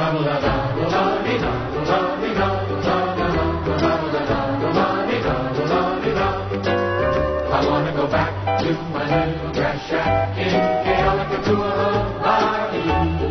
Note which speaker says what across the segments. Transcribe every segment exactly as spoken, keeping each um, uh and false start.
Speaker 1: I wanna go back to my little grass shack in Kealakekua, Hawaii.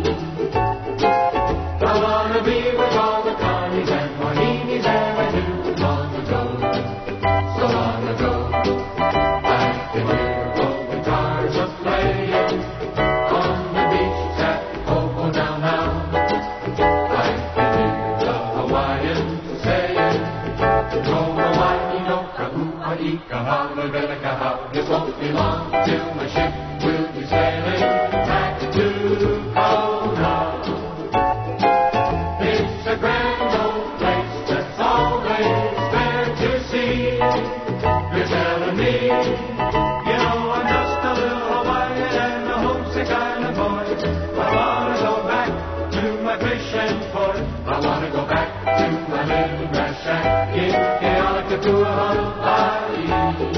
Speaker 1: I wanna be with all the Connies and Mohinis that I knew long ago, so long ago. I can hear old guitars a-playing on the beach at Popo now now. I can hear the Hawaiians saying, no Hawaii, no kahua ika haole vele kahau. It won't be long till my ship will be sailing back to Kona. It's a grand old place that's always there to see. You're telling me, you know I'm just a little Hawaiian and a homesick island boy. I wanna go back to my fishing port. I wanna go back to my little grass shack in Kealakekua, Hawaii.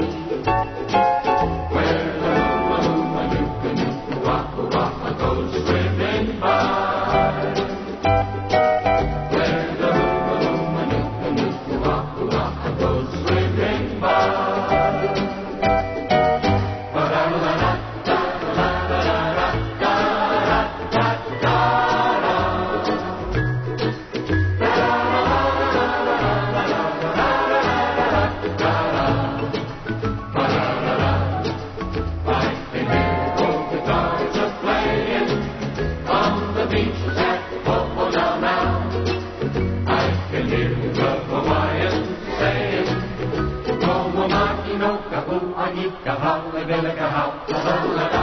Speaker 1: Where the huma huma nuku nuku waku waka goes swimming by. Where the huma huma nuku nuku waku waka goes swimming by. Beaches at Popo now now. I can hear the Hawaiians saying, no mamaki no kahua ika haole vele kahau.